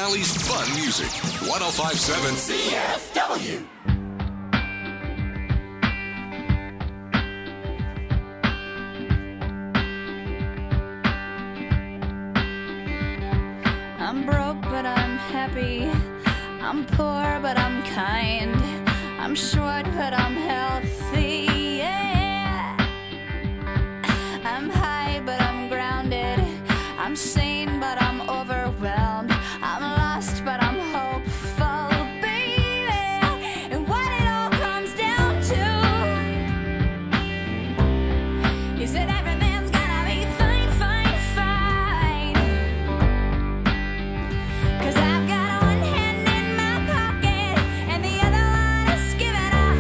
Valley's fun music. 1057 CFW. I'm broke, but I'm happy. I'm poor, but I'm kind. I'm short, but I'm healthy. Yeah. I'm high, but I'm grounded. I'm sane, but I'm overwhelmed. I'm lost, but I'm hopeful, baby. And what it all comes down to is that everything's gonna be fine, fine, fine. 'Cause I've got one hand in my pocket and the other one is giving a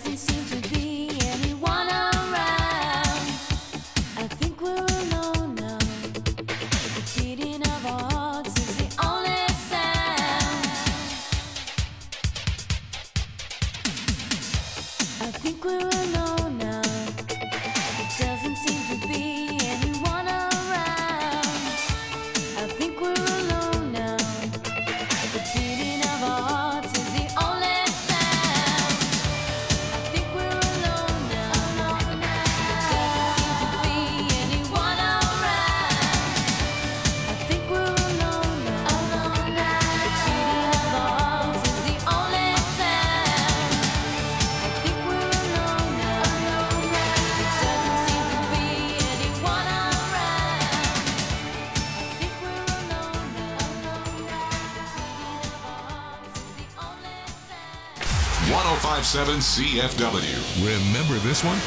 1057 CFW. Remember this one?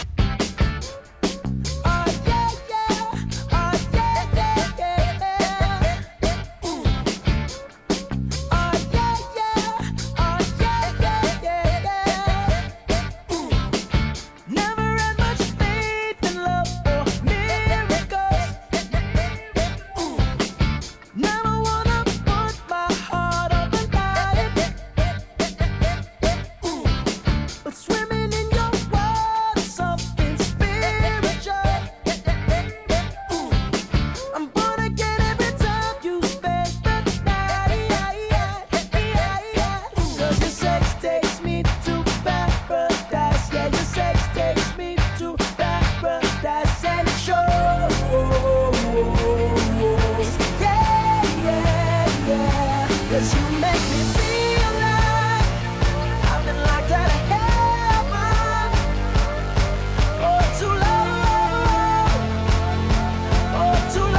Swimming in your world, something spiritual. I'm born again every time you spend the night. 'Cause your sex takes me to paradise. Yeah, your sex takes me to paradise and it shows. Yeah. 'Cause you make me feel like I've been locked out of heaven for too long, for too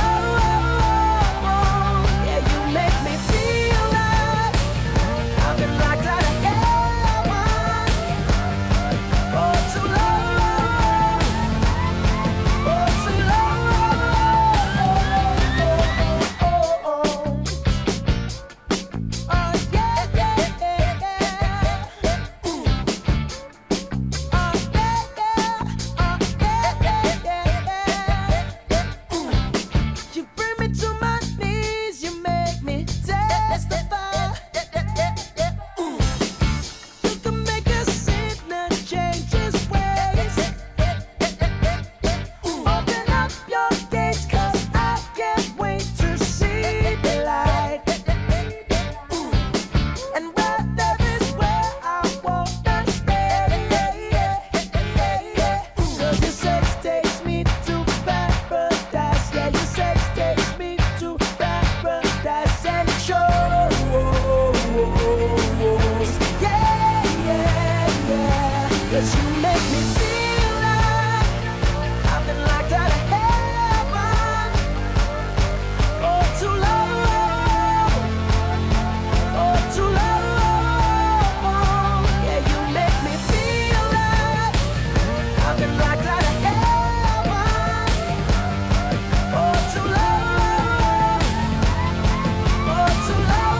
long. Yeah, you make me feel like I've been locked out of heaven for too long, for too long. Oh you bring me to my knees, you make me testify. You can make a sinner change his ways. Open up your gates, 'cause I can't wait to see the light. And where there is where I wanna stay. 'Cause your sex takes me to paradise. Yeah, your sex takes me to paradise and it shows. Yeah. 'Cause you make me feel like I've been locked out of heaven for too long, for too long. Yeah, you make me feel like I've been locked out of heaven for too long, for too long.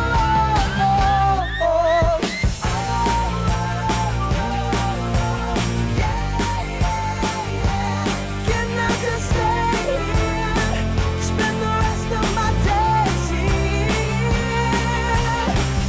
Can I just stay here, spend the rest of my days here?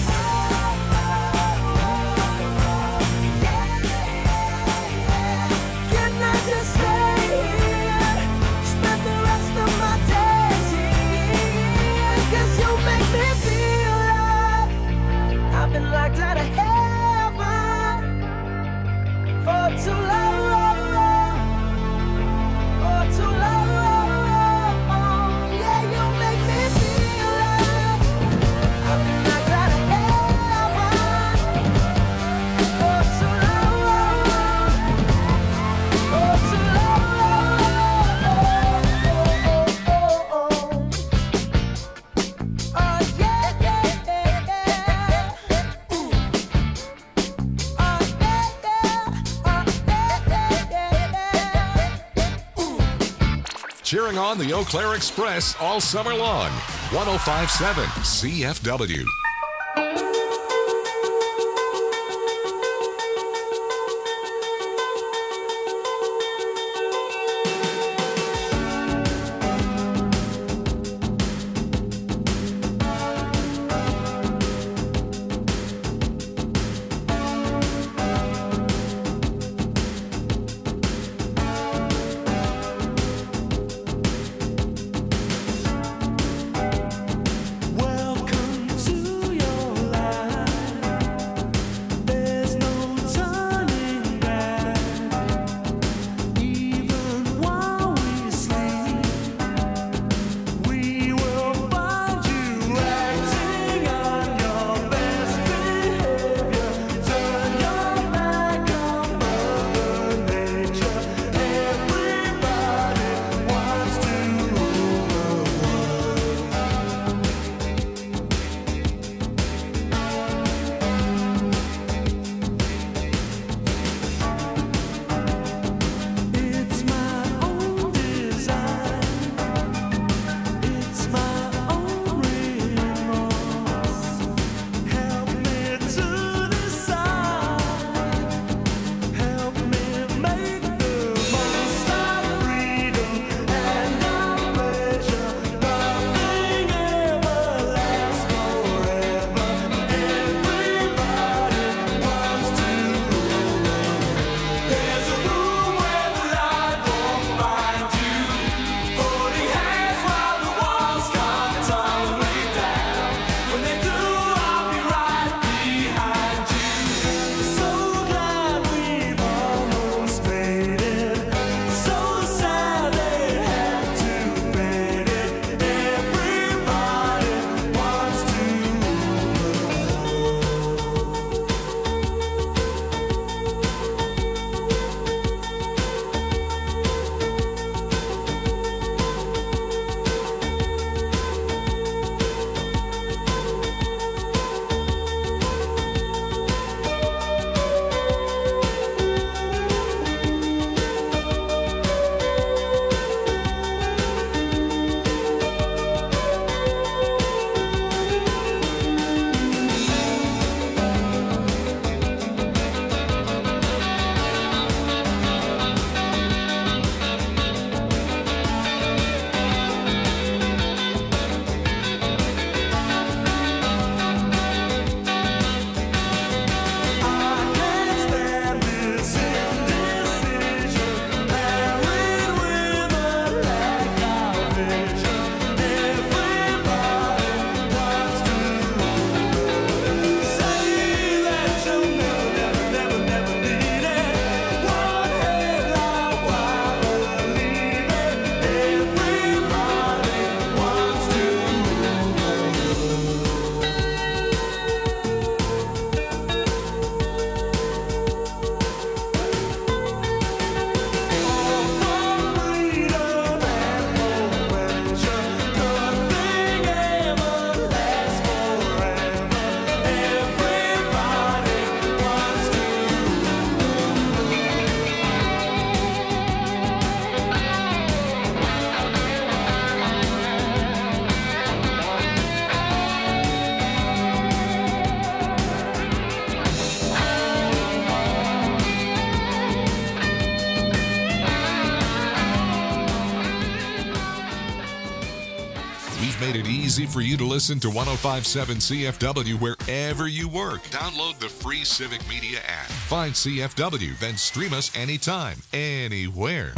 Can I just stay here, spend the rest of my days here? 'Cause you make me feel like I've been locked out of heaven for too long, for too long. Yeah, you make me feel like I've been locked out of heaven for too long, for too long. Oh yeah. Cheering on the Eau Claire Express all summer long. 1057 CFW. easy for you to listen to 105.7 CFW wherever you work. Download the free Civic Media app. Find CFW, then stream us anytime, anywhere.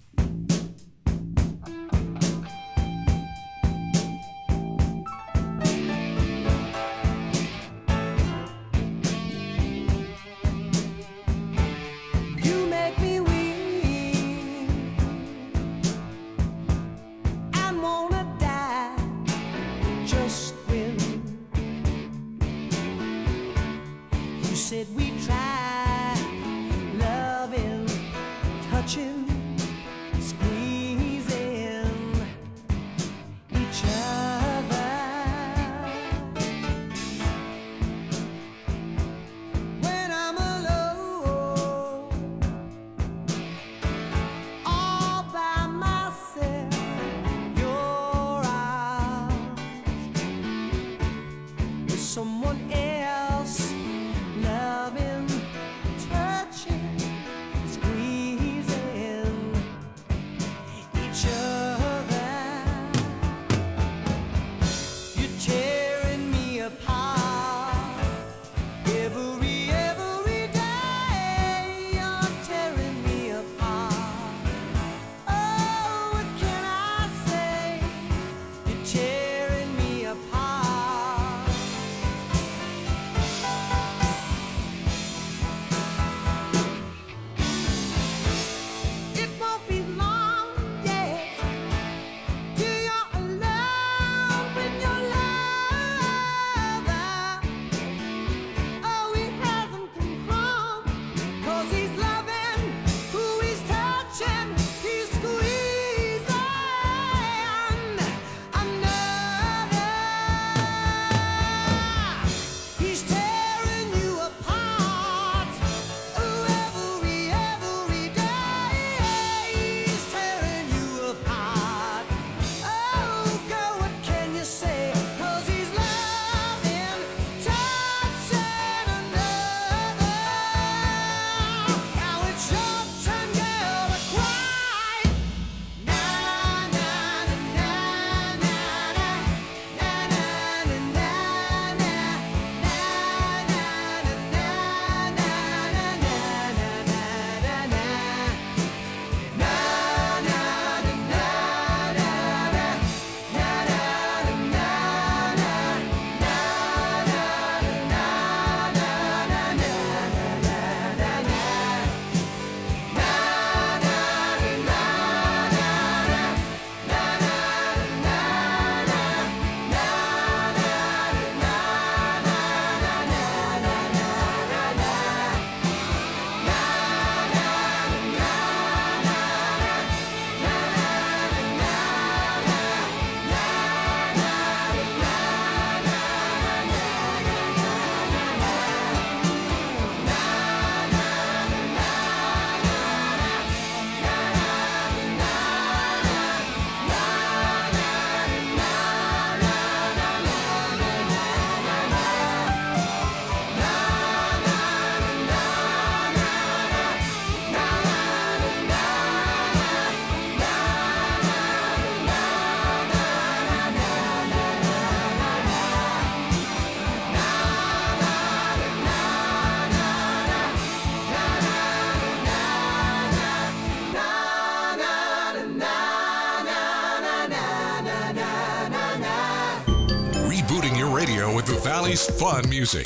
With the Valley's fun music.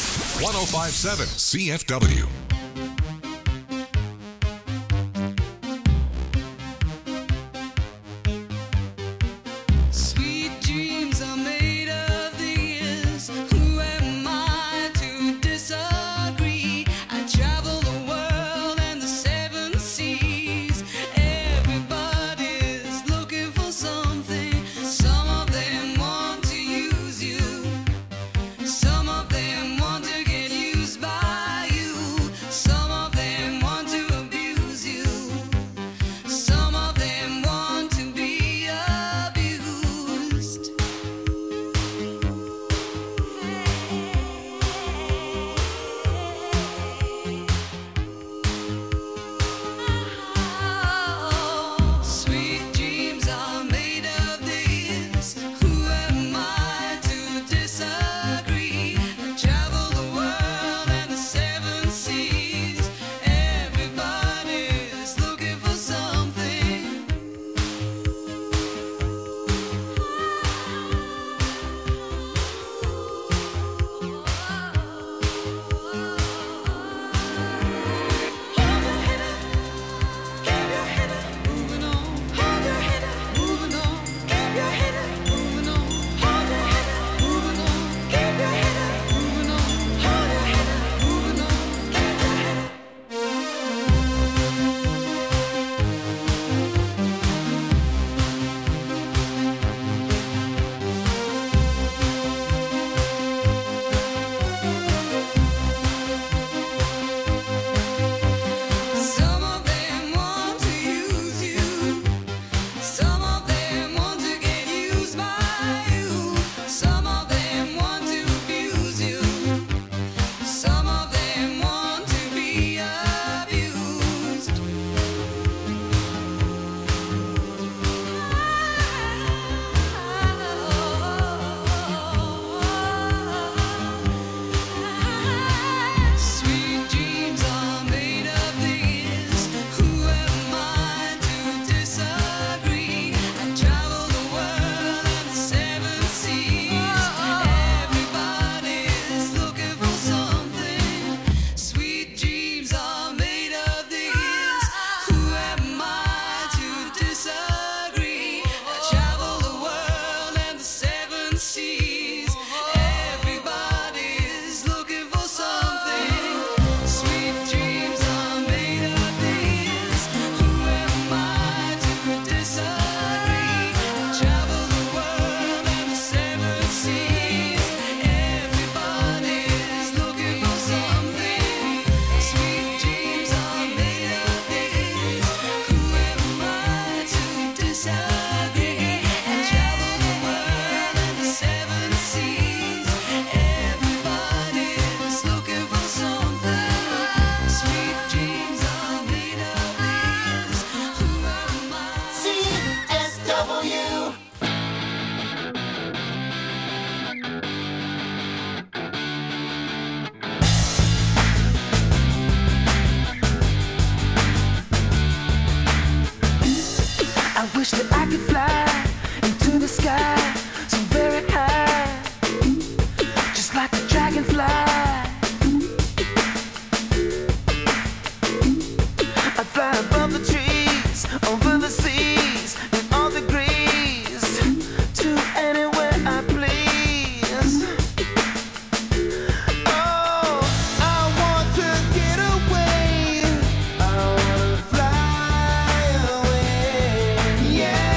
105.7 CFW. Some of them want to get used by you. wish that I could fly into the sky so very high, just like a dragonfly. I'd fly above the trees, over the seas, in all degrees, to anywhere I please. Oh, I want to get away. I want to fly away. Yeah.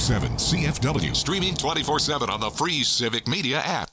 1057 CFW. Streaming 24/7 on the free Civic Media app.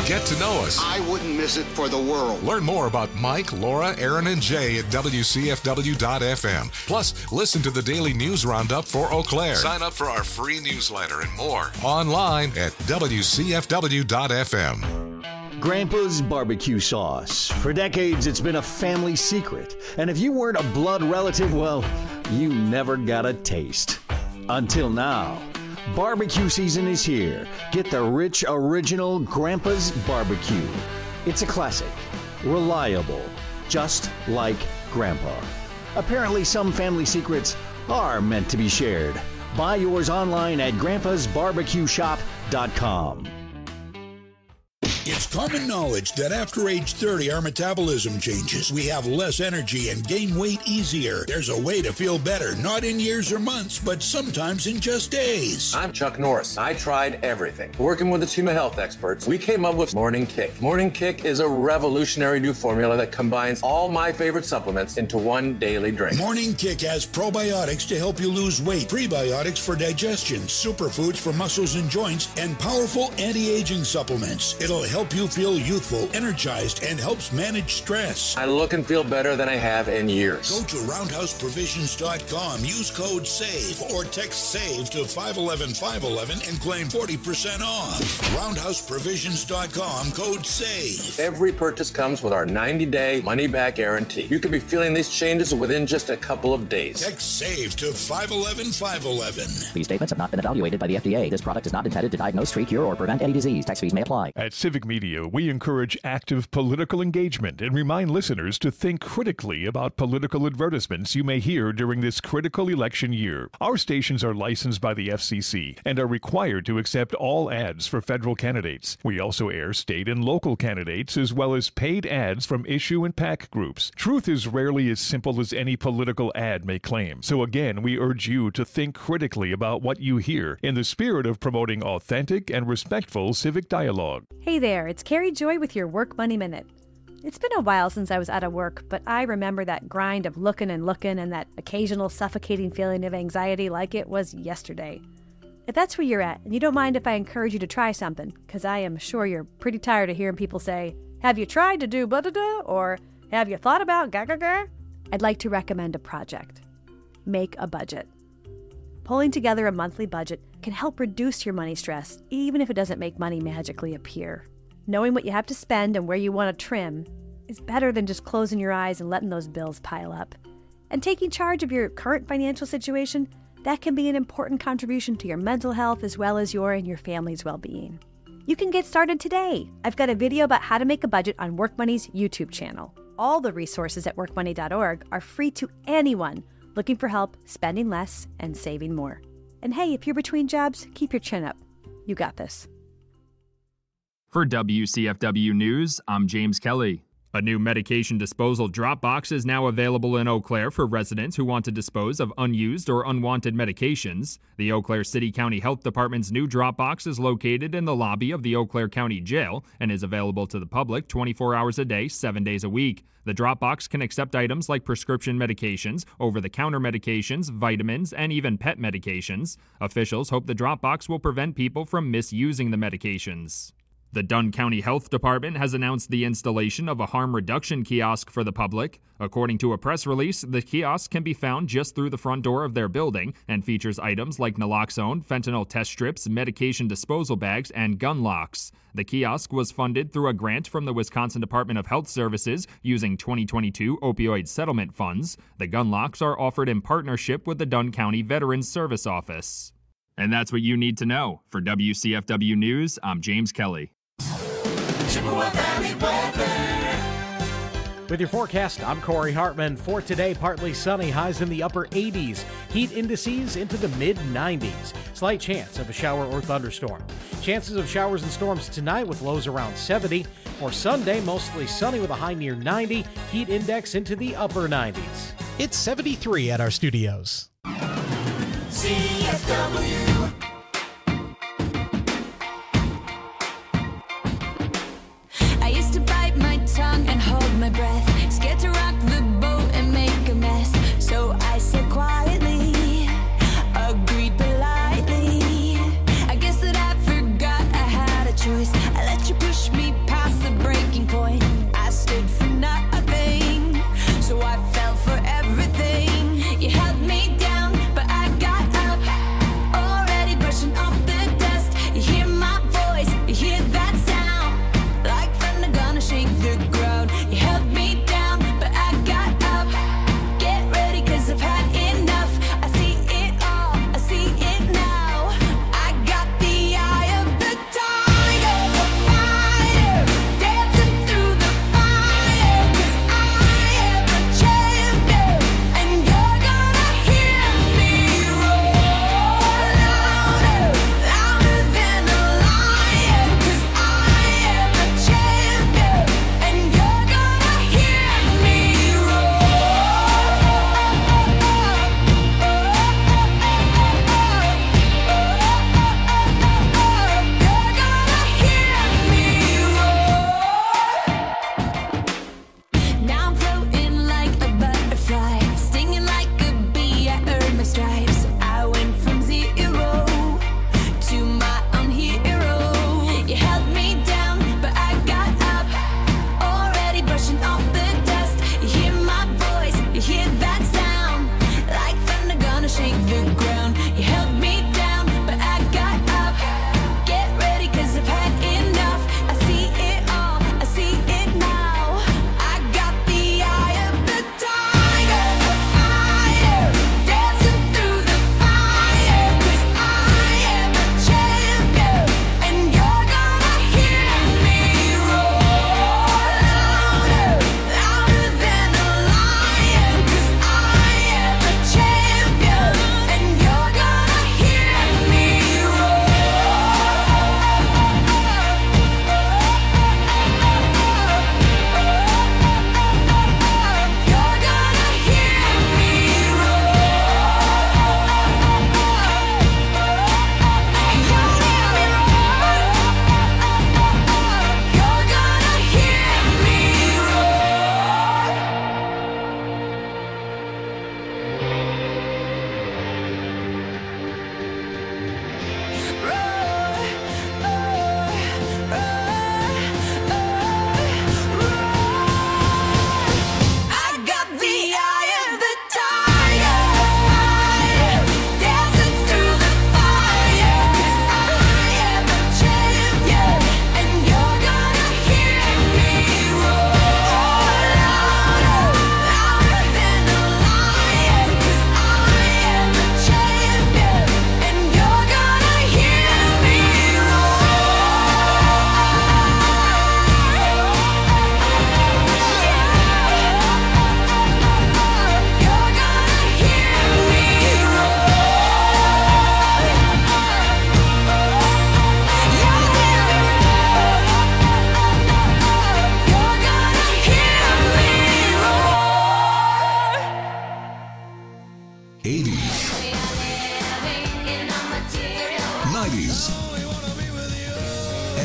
Get to know us. I wouldn't miss it for the world. Learn more about Mike, Laura, Aaron, and Jay at WCFW.FM. Plus, listen to the daily news roundup for Eau Claire. Sign up for our free newsletter and more online at WCFW.FM. Grandpa's barbecue sauce. For decades, it's been a family secret. And if you weren't a blood relative, well, you never got a taste. Until now. Barbecue season is here. Get the rich, original Grandpa's Barbecue. It's a classic. Reliable. Just like Grandpa. Apparently, some family secrets are meant to be shared. Buy yours online at grandpasbarbecueshop.com. It's common knowledge that after age 30, our metabolism changes. We have less energy and gain weight easier. There's a way to feel better, not in years or months, but sometimes in just days. I'm Chuck Norris. I tried everything. Working with a team of health experts, we came up with Morning Kick. Morning Kick is a revolutionary new formula that combines all my favorite supplements into one daily drink. Morning Kick has probiotics to help you lose weight, prebiotics for digestion, superfoods for muscles and joints, and powerful anti-aging supplements. It'll help you feel youthful, energized, and helps manage stress. I look and feel better than I have in years. Go to roundhouseprovisions.com, use code SAVE, or text SAVE to 511-511 and claim 40% off. Roundhouseprovisions.com, code SAVE. Every purchase comes with our 90-day money-back guarantee. You could be feeling these changes within just a couple of days. Text SAVE to 511-511. These statements have not been evaluated by the FDA. This product is not intended to diagnose, treat, cure, or prevent any disease. Tax fees may apply. At Civic Media, we encourage active political engagement and remind listeners to think critically about political advertisements you may hear during this critical election year. Our stations are licensed by the FCC and are required to accept all ads for federal candidates. We also air state and local candidates as well as paid ads from issue and PAC groups. Truth is rarely as simple as any political ad may claim. So again, we urge you to think critically about what you hear in the spirit of promoting authentic and respectful civic dialogue. Hey there, it's Carrie Joy with your Work Money Minute. It's been a while since I was out of work, but I remember that grind of looking and that occasional suffocating feeling of anxiety like it was yesterday. If that's where you're at, and you don't mind if I encourage you to try something, because I am sure you're pretty tired of hearing people say, have you tried to do blah-da-da, or have you thought about ga-ga-ga? I'd like to recommend a project. Make a budget. Pulling together a monthly budget can help reduce your money stress, even if it doesn't make money magically appear. Knowing what you have to spend and where you want to trim is better than just closing your eyes and letting those bills pile up. And taking charge of your current financial situation, that can be an important contribution to your mental health as well as your and your family's well-being. You can get started today. I've got a video about how to make a budget on WorkMoney's YouTube channel. All the resources at workmoney.org are free to anyone looking for help spending less and saving more. And hey, if you're between jobs, keep your chin up. You got this. For WCFW News, I'm James Kelly. A new medication disposal drop box is now available in Eau Claire for residents who want to dispose of unused or unwanted medications. The Eau Claire City County Health Department's new drop box is located in the lobby of the Eau Claire County Jail and is available to the public 24 hours a day, 7 days a week. The drop box can accept items like prescription medications, over-the-counter medications, vitamins, and even pet medications. Officials hope the drop box will prevent people from misusing the medications. The Dunn County Health Department has announced the installation of a harm reduction kiosk for the public. According to a press release, the kiosk can be found just through the front door of their building and features items like naloxone, fentanyl test strips, medication disposal bags, and gun locks. The kiosk was funded through a grant from the Wisconsin Department of Health Services using 2022 opioid settlement funds. The gun locks are offered in partnership with the Dunn County Veterans Service Office. And that's what you need to know. For WCFW News, I'm James Kelly. With your forecast, I'm Corey Hartman. For today, partly sunny, highs in the upper 80s. Heat indices into the mid-90s. Slight chance of a shower or thunderstorm. Chances of showers and storms tonight with lows around 70. For Sunday, mostly sunny with a high near 90. Heat index into the upper 90s. It's 73 at our studios. CFW. I used to bite my tongue and hold my breath, scared to rock the boat and make a mess. So I said quietly, agreed politely. I guess that I forgot I had a choice. I let you push me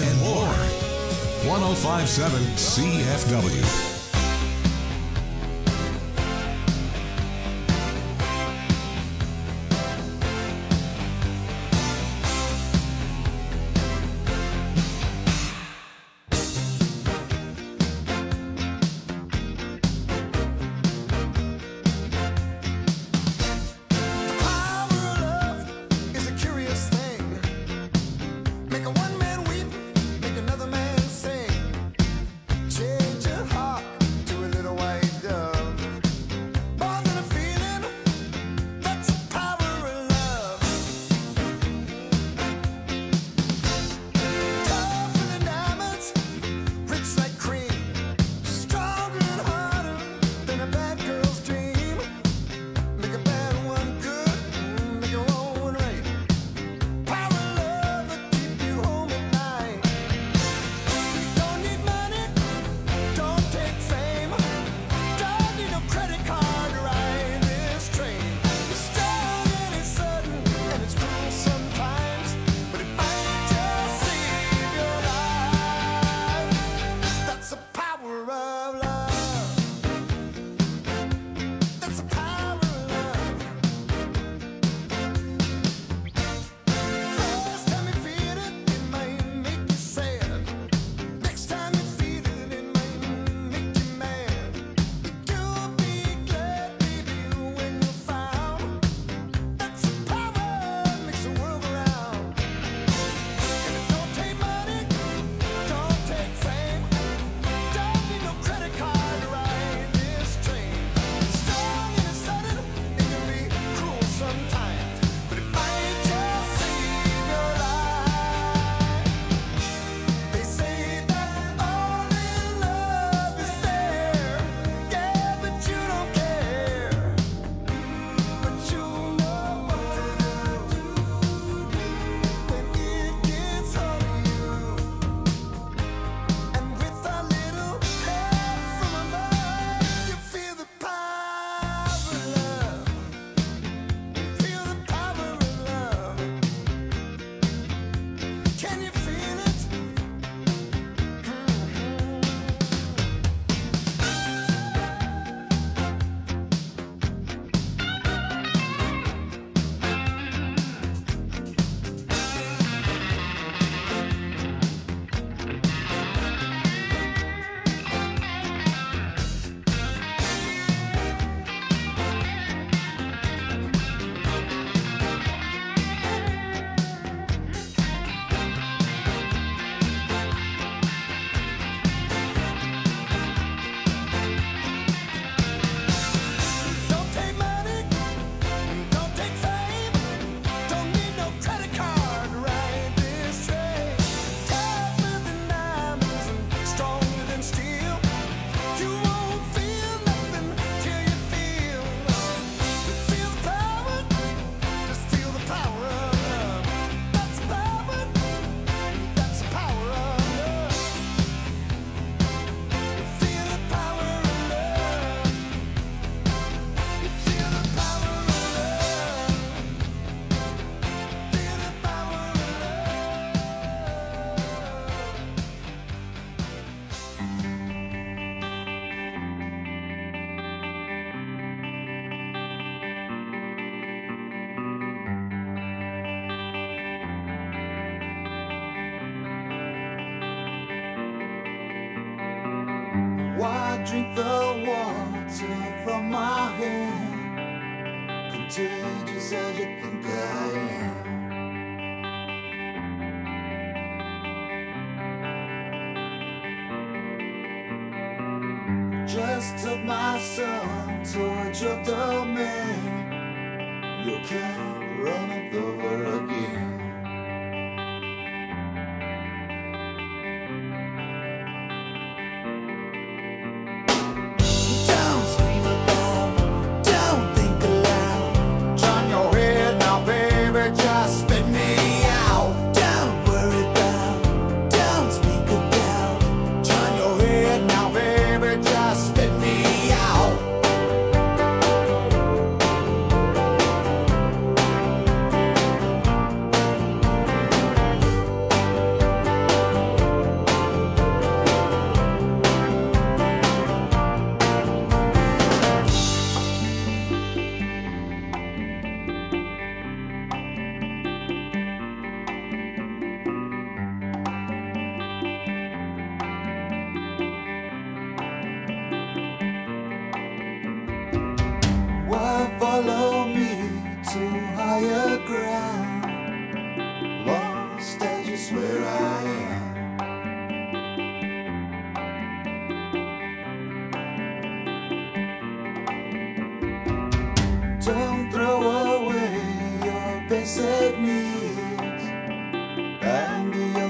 and more. 105.7 CFW. Why drink the water from my hand? Contagious as you think I am. Just took my son towards your domain. You can't run it over again.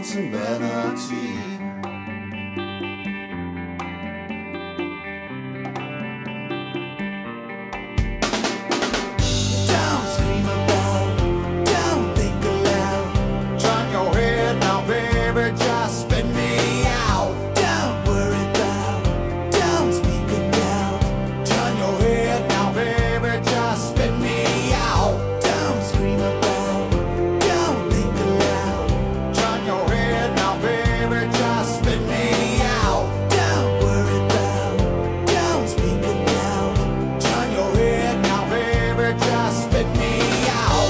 romance and vanity. Don't scream about, don't think aloud. Turn your head now, baby, just spit me out. Don't worry about, don't speak about. Turn your head now, baby, just spit me out. Don't scream about, don't think aloud. Turn your head now, baby, just spit me out. Don't worry about, don't speak about. Turn your head now, baby, just spit me out.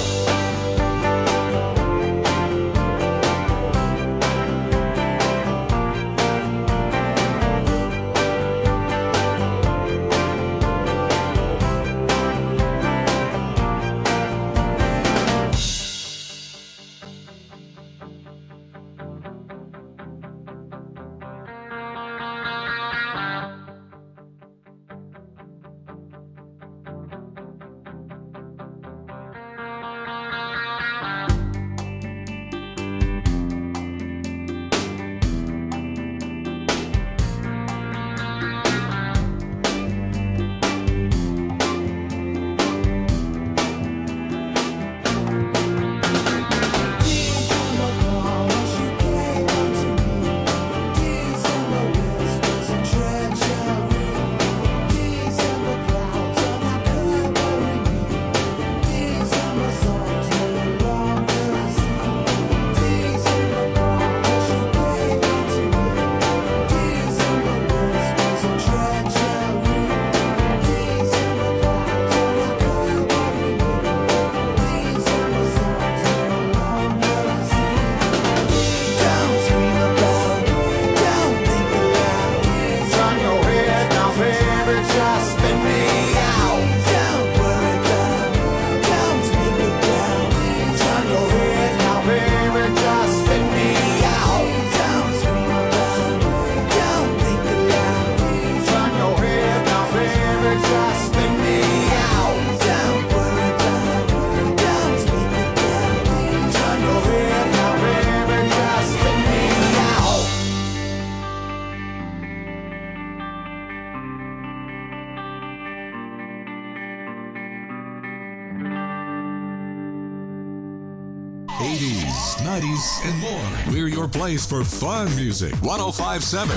And more. We're your place for fun music. 105.7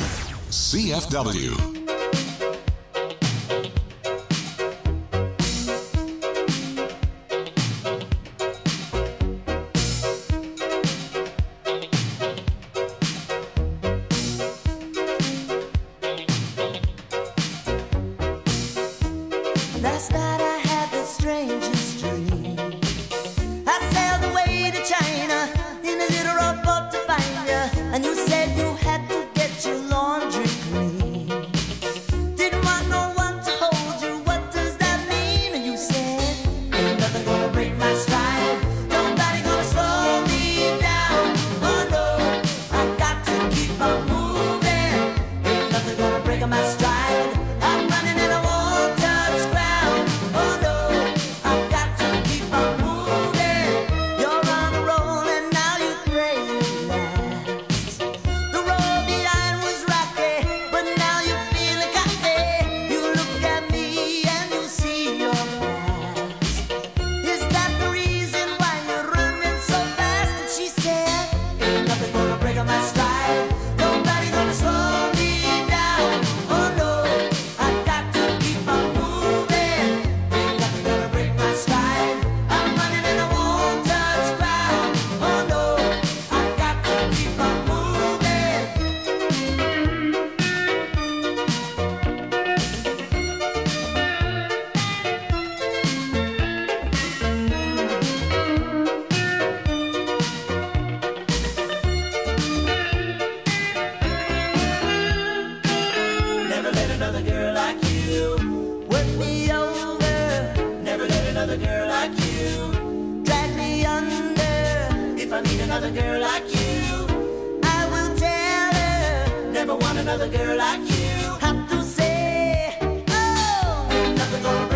CFW. Last night I had the strangest dream. I sailed away to China in a little rowboat to find you, and you said you had to get your laundry clean. Didn't want no one to hold you, what does that mean? And you said, ain't nothing gonna break my stride, nobody gonna slow me down. Oh no, I got to keep on moving, ain't nothing gonna break my stride. I'm running and I won't touch ground. Oh no, I got to keep on moving. You're on a roll and now you pray it lasts. The road behind was rocky, but now you're feeling cocky. You look at me and you see your past. Is that the reason why you're running so fast? And she said, ain't nothing gonna break my stride, nobody gonna slow me down. Oh no, I got to keep on moving, ain't nothing gonna break my stride. I'm running and I won't touch ground. Oh no, I got to keep on moving. Never let another girl like you work me over. Never let another girl like you drag me under. If I meet another girl like you, I will tell her. Never want another girl like you.